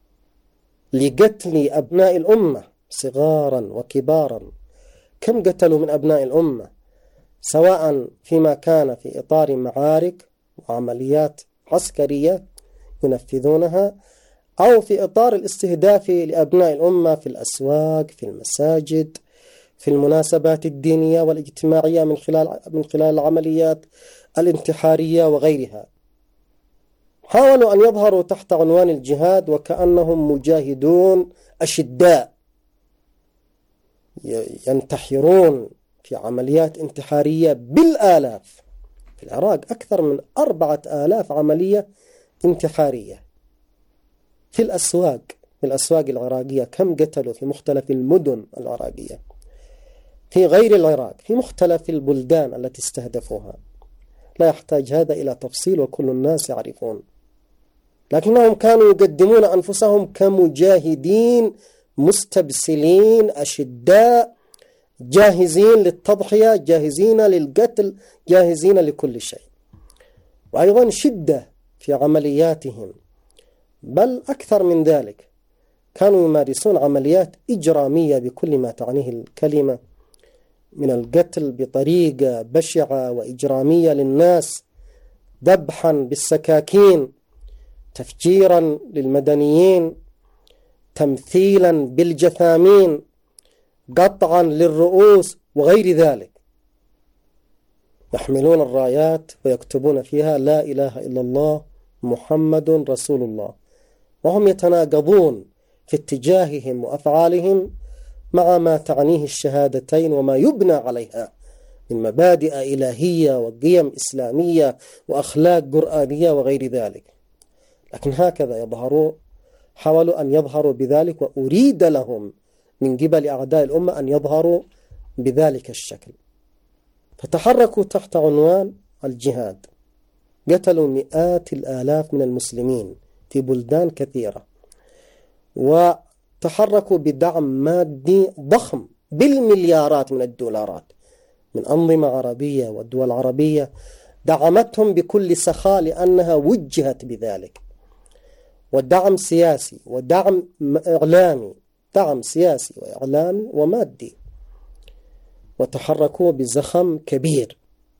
لقتل أبناء الأمة صغارا وكبارا. كم قتلوا من أبناء الأمة، سواء فيما كان في إطار معارك وعمليات عسكرية ينفذونها أو في إطار الاستهداف لأبناء الأمة في الأسواق، في المساجد، في المناسبات الدينية والاجتماعية من خلال العمليات الانتحارية وغيرها. حاولوا أن يظهروا تحت عنوان الجهاد وكأنهم مجاهدون أشداء ينتحرون في عمليات انتحارية بالآلاف. في العراق أكثر من 4000 عملية انتحارية. في الأسواق العراقية كم قتلوا في مختلف المدن العراقية. في غير العراق في مختلف البلدان التي استهدفوها. لا يحتاج هذا إلى تفصيل وكل الناس يعرفون، لكنهم كانوا يقدمون أنفسهم كمجاهدين مستبسلين أشداء، جاهزين للتضحية، جاهزين للقتل، جاهزين لكل شيء. وأيضا شدة في عملياتهم، بل أكثر من ذلك كانوا يمارسون عمليات إجرامية بكل ما تعنيه الكلمة من القتل بطريقة بشعة وإجرامية للناس، ذبحا بالسكاكين، تفجيرا للمدنيين، تمثيلا بالجثامين، قطعا للرؤوس وغير ذلك. يحملون الرايات ويكتبون فيها لا إله إلا الله محمد رسول الله، وهم يتناقضون في اتجاههم وأفعالهم مع ما تعنيه الشهادتين وما يبنى عليها من مبادئ إلهية وقيم إسلامية وأخلاق قرآنية وغير ذلك. لكن هكذا يظهرون، حاولوا أن يظهروا بذلك، وأريد لهم من قبل أعداء الأمة أن يظهروا بذلك الشكل. فتحركوا تحت عنوان الجهاد، قتلوا مئات الآلاف من المسلمين في بلدان كثيرة، وتحركوا بدعم مادي ضخم بالمليارات من الدولارات من أنظمة عربية والدول العربية، دعمتهم بكل سخاء لأنها وجهت بذلك. ودعم سياسي ودعم إعلامي، دعم سياسي وإعلامي ومادي، وتحركوا بزخم كبير.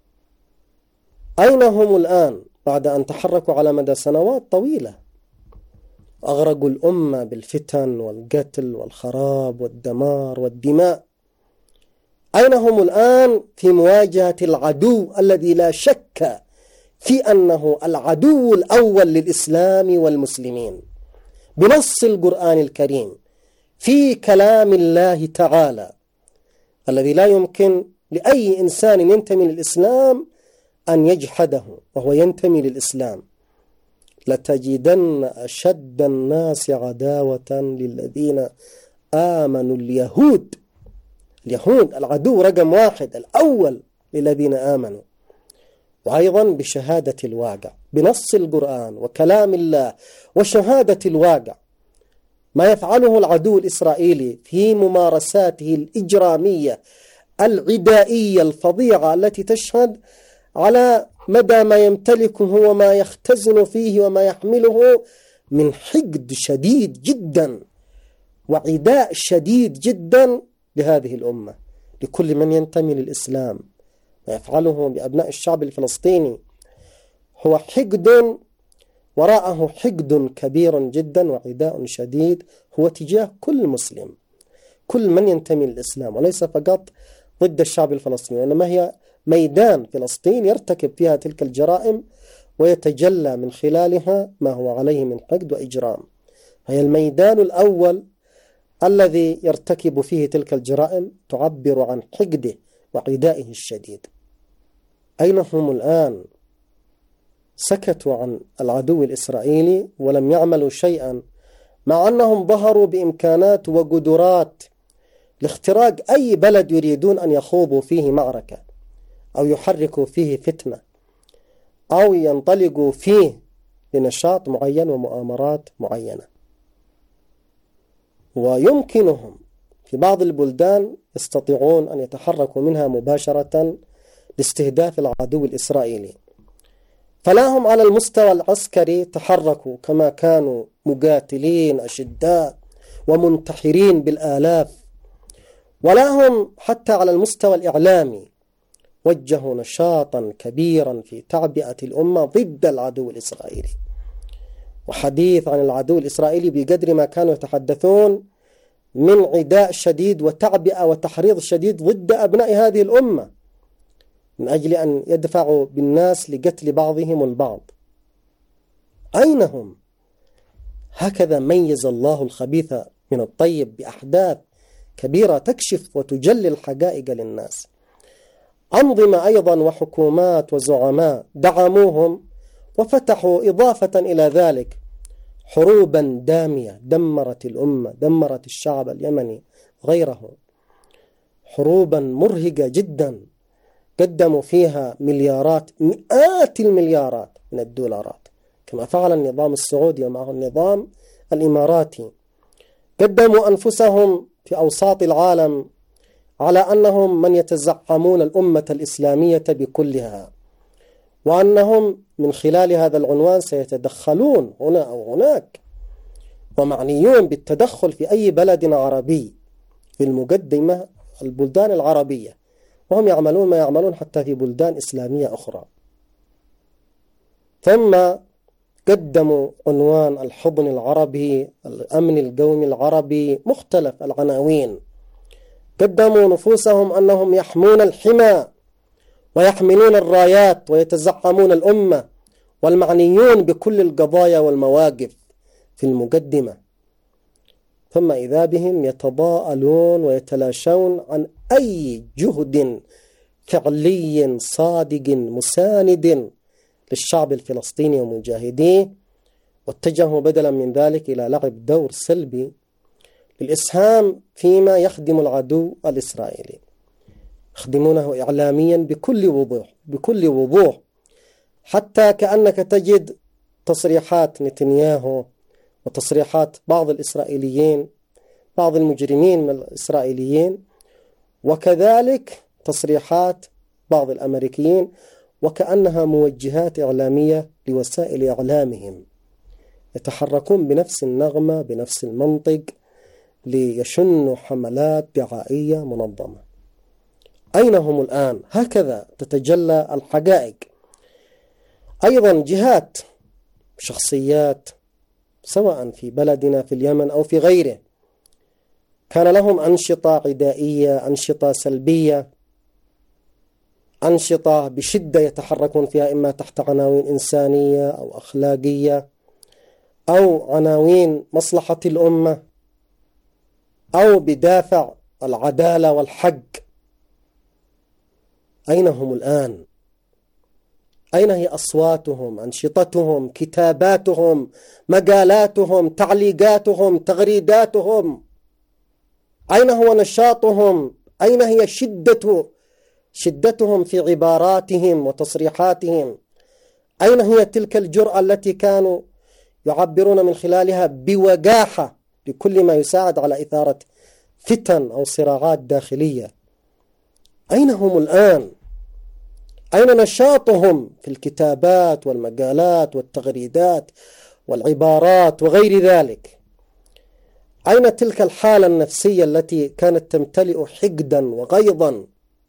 أين هم الآن بعد أن تحركوا على مدى سنوات طويلة؟ أغرقوا الأمة بالفتن والقتل والخراب والدمار والدماء. أين هم الآن في مواجهة العدو الذي لا شك في أنه العدو الأول للإسلام والمسلمين، بنص القرآن الكريم في كلام الله تعالى الذي لا يمكن لأي إنسان ينتمي للإسلام أن يجحده وهو ينتمي للإسلام. لتجدن أشد الناس عداوة للذين آمنوا اليهود العدو رقم واحد الأول للذين آمنوا. وأيضا بشهادة الواقع بنص القرآن وكلام الله وشهادة الواقع، ما يفعله العدو الإسرائيلي في ممارساته الإجرامية العدائية الفظيعة التي تشهد على مدى ما يمتلكه وما يختزن فيه وما يحمله من حقد شديد جدا وعداء شديد جدا لهذه الأمة، لكل من ينتمي للإسلام. ما يفعله بأبناء الشعب الفلسطيني هو حقد وراءه حقد كبير جدا وعداء شديد هو تجاه كل مسلم، كل من ينتمي للإسلام، وليس فقط ضد الشعب الفلسطيني، وإنما هي ميدان فلسطين يرتكب فيها تلك الجرائم ويتجلى من خلالها ما هو عليه من حقد وإجرام. هي الميدان الأول الذي يرتكب فيه تلك الجرائم تعبر عن حقده وعدائه الشديد. أين هم الآن؟ سكتوا عن العدو الإسرائيلي ولم يعملوا شيئا، مع أنهم ظهروا بإمكانات وقدرات لاختراق أي بلد يريدون أن يخوضوا فيه معركة أو يحركوا فيه فتنة أو ينطلقوا فيه لنشاط معين ومؤامرات معينة. ويمكنهم في بعض البلدان يستطيعون أن يتحركوا منها مباشرة لاستهداف العدو الإسرائيلي، فلا هم على المستوى العسكري تحركوا كما كانوا مقاتلين أشداء ومنتحرين بالآلاف، ولا هم حتى على المستوى الإعلامي وجهوا نشاطا كبيرا في تعبئة الأمة ضد العدو الإسرائيلي وحديث عن العدو الإسرائيلي بقدر ما كانوا يتحدثون من عداء شديد وتعبئة وتحريض شديد ضد أبناء هذه الأمة من أجل أن يدفعوا بالناس لقتل بعضهم البعض. أين هم؟ هكذا ميز الله الخبيث من الطيب بأحداث كبيرة تكشف وتجلي الحقائق للناس. أنظمة أيضا وحكومات وزعماء دعموهم وفتحوا إضافة إلى ذلك حروبا دامية دمرت الأمة، دمرت الشعب اليمني غيره، حروبا مرهقة جدا قدموا فيها مليارات، مئات المليارات من الدولارات، كما فعل النظام السعودي ومعه النظام الإماراتي. قدموا أنفسهم في أوساط العالم على أنهم من يتزعمون الأمة الإسلامية بكلها، وأنهم من خلال هذا العنوان سيتدخلون هنا أو هناك، ومعنيون بالتدخل في أي بلد عربي في المقدمة البلدان العربية، وهم يعملون ما يعملون حتى في بلدان إسلامية أخرى. ثم قدموا عنوان الحضن العربي، الأمن القومي العربي، مختلف العناوين. قدموا نفوسهم أنهم يحمون الحمى ويحملون الرايات ويتزعمون الأمة، والمعنيون بكل القضايا والمواقف في المقدمة. ثم إذا بهم يتضاءلون ويتلاشون عن أي جهد فعلي صادق مساند للشعب الفلسطيني ومجاهديه، واتجهوا بدلا من ذلك إلى لعب دور سلبي للإسهام فيما يخدم العدو الإسرائيلي. يخدمونه إعلاميا بكل وضوح حتى كأنك تجد تصريحات نتنياهو وتصريحات بعض الإسرائيليين، بعض المجرمين من الإسرائيليين، وكذلك تصريحات بعض الأمريكيين، وكأنها موجهات إعلامية لوسائل إعلامهم، يتحركون بنفس النغمة بنفس المنطق ليشنوا حملات دعائية منظمة. أين هم الآن؟ هكذا تتجلى الحقائق. أيضا جهات، شخصيات، سواء في بلدنا في اليمن أو في غيره، كان لهم أنشطة عدائية، أنشطة سلبية، أنشطة بشدة يتحركون فيها إما تحت عناوين إنسانية أو أخلاقية أو عناوين مصلحة الأمة أو بدافع العدالة والحق. أين هم الآن؟ أين هي أصواتهم، أنشطتهم، كتاباتهم، مقالاتهم، تعليقاتهم، تغريداتهم؟ أين هو نشاطهم؟ أين هي شدتهم في عباراتهم وتصريحاتهم؟ أين هي تلك الجرأة التي كانوا يعبرون من خلالها بوقاحة لكل ما يساعد على إثارة فتن أو صراعات داخلية؟ أين هم الآن؟ أين نشاطهم في الكتابات والمقالات والتغريدات والعبارات وغير ذلك؟ أين تلك الحالة النفسية التي كانت تمتلئ حقدا وغيظا؟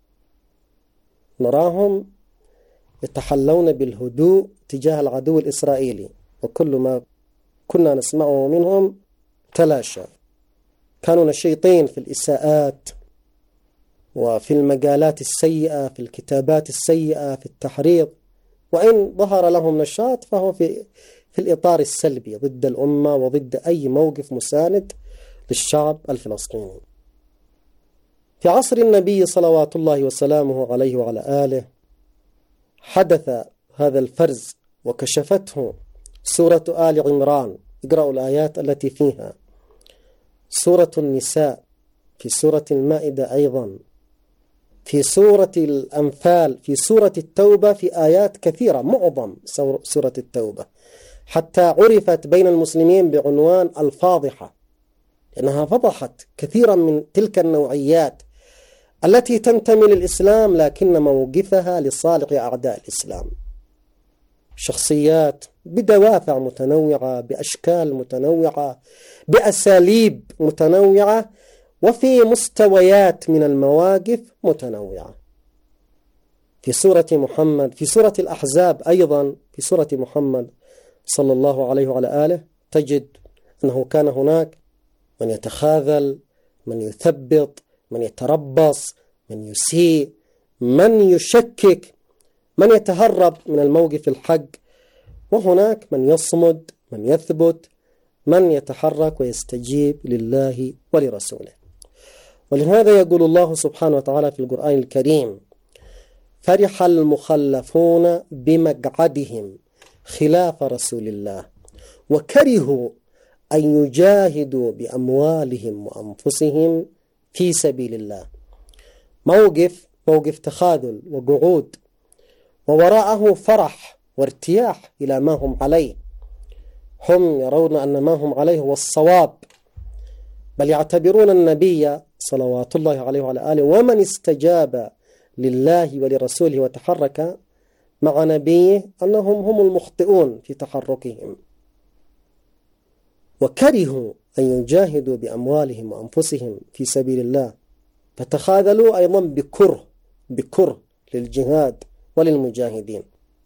نراهم يتحلون بالهدوء تجاه العدو الإسرائيلي، وكل ما كنا نسمعه منهم تلاشى. كانوا نشيطين في الإساءات وفي المقالات السيئة، في الكتابات السيئة، في التحريض، وإن ظهر لهم نشاط فهو في الإطار السلبي ضد الأمة وضد أي موقف مساند للشعب الفلسطيني. في عصر النبي صلوات الله وسلامه عليه وعلى آله حدث هذا الفرز وكشفته سورة آل عمران. اقرأوا الآيات التي فيها، سورة النساء، في سورة المائدة أيضا، في سورة الأنفال، في سورة التوبة، في آيات كثيرة، معظم سورة التوبة، حتى عرفت بين المسلمين بعنوان الفاضحة، لأنها فضحت كثيرا من تلك النوعيات التي تنتمي للإسلام لكن موقفها لصالح أعداء الإسلام. شخصيات بدوافع متنوعة، بأشكال متنوعة، بأساليب متنوعة، وفي مستويات من المواقف متنوعة. في سورة محمد، في سورة الأحزاب أيضا، في سورة محمد صلى الله عليه وعلى آله تجد أنه كان هناك من يتخاذل، من يثبط، من يتربص، من يسيء، من يشكك، من يتهرب من الموقف الحق، وهناك من يصمد، من يثبت، من يتحرك ويستجيب لله ولرسوله. ولهذا يقول الله سبحانه وتعالى في القرآن الكريم: فرح المخلفون بمقعدهم خلاف رسول الله وكرهوا أن يجاهدوا بأموالهم وأنفسهم في سبيل الله موقف تخاذل وقعود، ووراءه فرح وارتياح إلى ما هم عليه. هم يرون أن ما هم عليه هو الصواب، بل يعتبرون النبي صلوات الله عليه وعلى آله ومن استجاب لله ولرسوله وتحرك مع نبيه أنهم هم المخطئون في تحركهم، وكرهوا أن يجاهدوا بأموالهم وأنفسهم في سبيل الله، فتخاذلوا أيضا بكره للجهاد وللمجاهدين.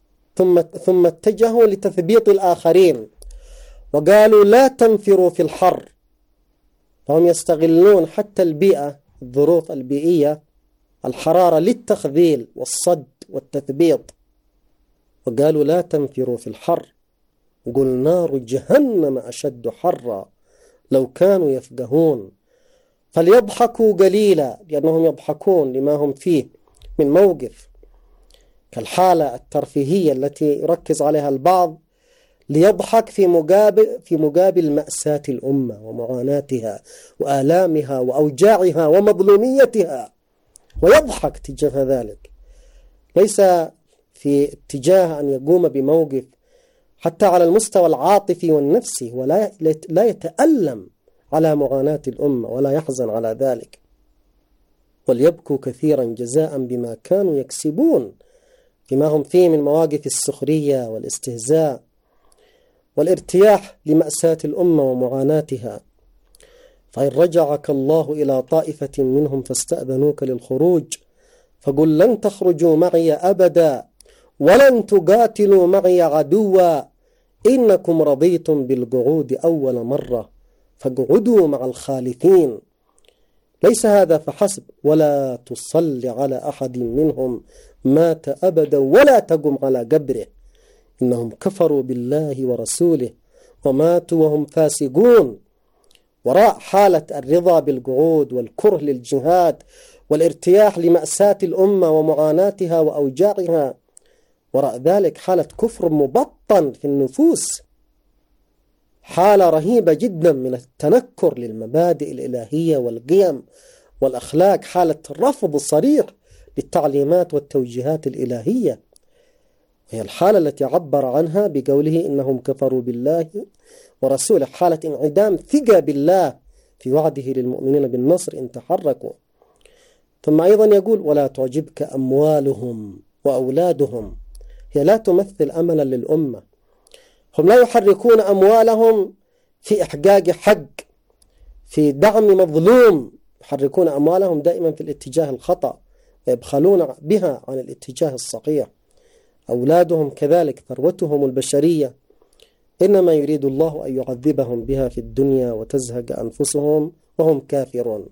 ثم اتجهوا لتثبيط الآخرين وقالوا لا تنفروا في الحر، فهم يستغلون حتى الظروف البيئية، الحرارة للتخذيل والصد والتثبيط، وقالوا لا تنفروا في الحر، قل نار جهنم أشد حرا لو كانوا يفقهون، فليضحكوا قليلا لأنهم يضحكون لما هم فيه من موقف كالحالة الترفيهية التي يركز عليها البعض ليضحك في مقابل مأساة الأمة ومعاناتها وآلامها وأوجاعها ومظلوميتها، ويضحك تجاه ذلك، ليس في اتجاه أن يقوم بموقف حتى على المستوى العاطفي والنفسي، ولا يتألم على معاناة الأمة ولا يحزن على ذلك. وليبكوا كثيرا جزاء بما كانوا يكسبون، فيما هم فيه من مواقف السخرية والاستهزاء والارتياح لمأساة الأمة ومعاناتها. فإن رجعك الله إلى طائفة منهم فاستأذنوك للخروج فقل لن تخرجوا معي أبدا ولن تقاتلوا معي عدوا إنكم رضيتم بالقعود أول مرة فاقعدوا مع الخالفين. ليس هذا فحسب، ولا تصل على أحد منهم مات أبدا ولا تقم على قبره إنهم كفروا بالله ورسوله وماتوا وهم فاسقون. وراء حالة الرضا بالقعود والكره للجهاد والارتياح لمأساة الأمة ومعاناتها وأوجاعها، وراء ذلك حالة كفر مبطن في النفوس، حالة رهيبة جدا من التنكر للمبادئ الإلهية والقيم والأخلاق، حالة رفض صريح للتعليمات والتوجيهات الإلهية، هي الحالة التي عبر عنها بقوله إنهم كفروا بالله ورسوله، حالة انعدام ثقة بالله في وعده للمؤمنين بالنصر إن تحركوا. ثم أيضا يقول ولا تعجبك أموالهم وأولادهم، هي لا تمثل أملا للأمة، هم لا يحركون أموالهم في إحقاق حق، في دعم مظلوم، يحركون أموالهم دائما في الاتجاه الخطأ ويبخلون بها عن الاتجاه الصحيح. أولادهم كذلك ثروتهم البشرية، إنما يريد الله أن يعذبهم بها في الدنيا وتزهق أنفسهم وهم كافرون.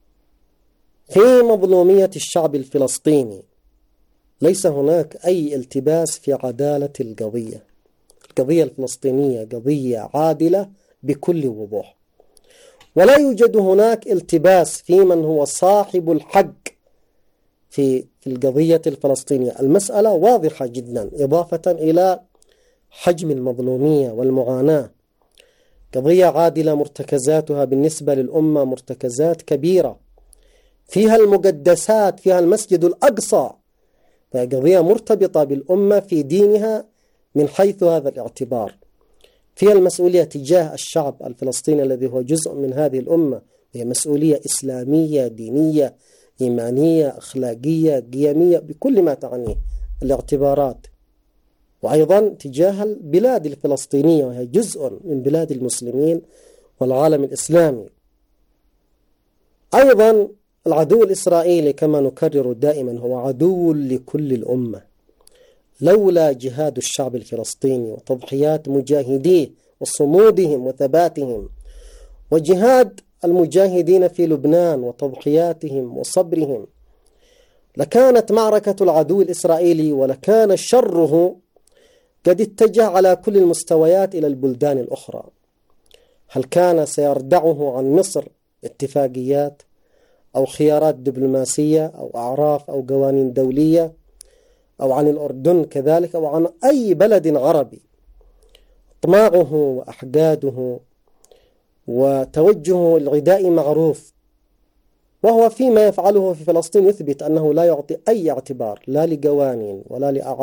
في مظلومية الشعب الفلسطيني ليس هناك أي التباس في عدالة القضية الفلسطينية قضية عادلة بكل وضوح، ولا يوجد هناك التباس في من هو صاحب الحق في القضية الفلسطينية. المسألة واضحة جدا، إضافة إلى حجم المظلومية والمعاناة. قضية عادلة مرتكزاتها بالنسبة للأمة مرتكزات كبيرة، فيها المقدسات، فيها المسجد الأقصى، قضية مرتبطة بالأمة في دينها من حيث هذا الاعتبار. فيها المسؤولية تجاه الشعب الفلسطيني الذي هو جزء من هذه الأمة، هي مسؤولية إسلامية دينية إيمانية أخلاقية قيمية بكل ما تعنيه الاعتبارات. وأيضا تجاه البلاد الفلسطينية وهي جزء من بلاد المسلمين والعالم الإسلامي. أيضا العدو الإسرائيلي كما نكرر دائما هو عدو لكل الأمة، لولا جهاد الشعب الفلسطيني وتضحيات مجاهديه وصمودهم وثباتهم، وجهاد المجاهدين في لبنان وتضحياتهم وصبرهم، لكانت معركة العدو الإسرائيلي ولكان شره قد اتجه على كل المستويات إلى البلدان الأخرى. هل كان سيردعه عن مصر اتفاقيات أو خيارات دبلوماسية أو أعراف أو قوانين دولية، أو عن الأردن كذلك، أو عن أي بلد عربي؟ طماعه وأحقاده وتوجهه العدائي معروف، وهو فيما يفعله في فلسطين يثبت أنه لا يعطي أي اعتبار لا لقوانين ولا لأعراف